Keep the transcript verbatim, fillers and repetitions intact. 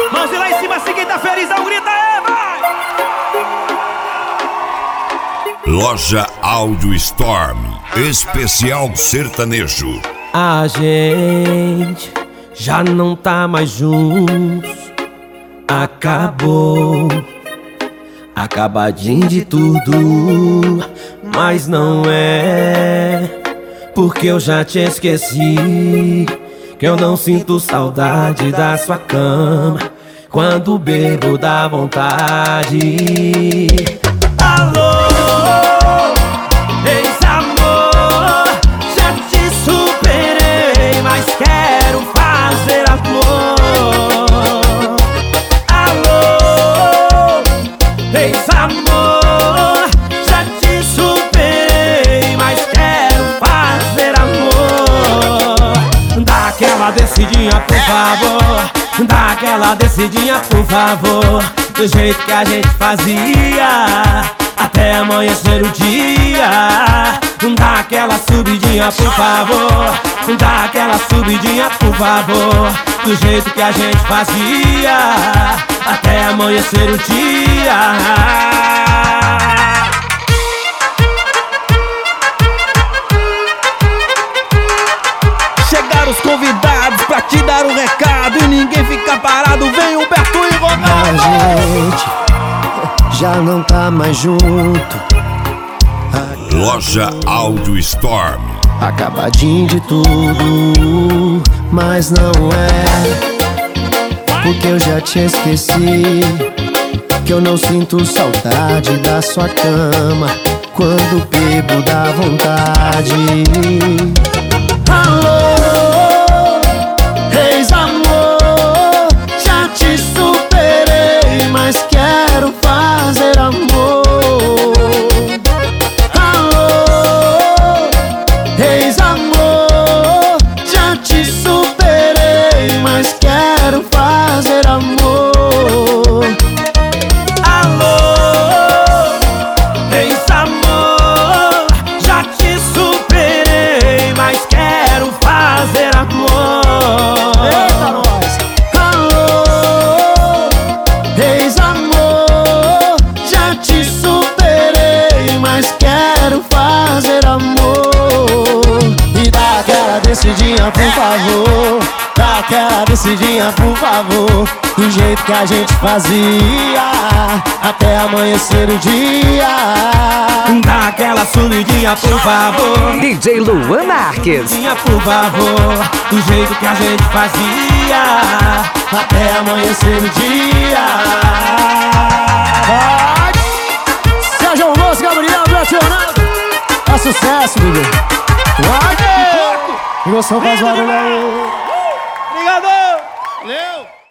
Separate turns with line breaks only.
Mãozinha lá em cima, assim quem tá felizão, grita aí, vai!
Loja Áudio Storm, especial sertanejo.
A gente já não tá mais juntos. Acabou, acabadinho de tudo. Mas não é porque eu já te esqueci, que eu não sinto saudade da sua cama. Quando bebo dá vontade. Alô, ex-amor, já te superei, mas quero fazer amor. Alô, ex-amor, já te superei, mas quero fazer amor. Dá aquela descidinha, por favor. Dá aquela descidinha, por favor. Do jeito que a gente fazia, até amanhecer o dia. Dá aquela subidinha, por favor. Dá aquela subidinha, por favor. Do jeito que a gente fazia, até amanhecer o dia.
Chegaram os convidados pra te dar um recado e ninguém fica parado, vem Humberto e Ronaldo.
A gente já não tá mais junto.
Loja Áudio Storm.
Acabadinho de tudo, mas não é porque eu já te esqueci, que eu não sinto saudade da sua cama. Quando bebo dá vontade. Alô, ex-amor, já te superei, mas quero fazer amor. Alô, ex-amor, já te superei, mas quero fazer amor.
Alô, ex-amor, já te superei, mas quero fazer amor.
Eita, nós! Alô, ex-amor, já te superei, mas quero fazer amor. E dá aquela descidinha, por favor. Dá aquela descidinha, por favor. Do jeito que a gente fazia, até amanhecer o dia.
Dá aquela subidinha, por favor.
D J Luan Marques.
Subidinha, por favor. Do jeito que a gente fazia,
Até amanhecer o dia. Vai! Sérgio Alonso, Gabriel, Betionado. É sucesso, bebê. Vai! Emoção faz barulho aí.
Obrigado! Valeu!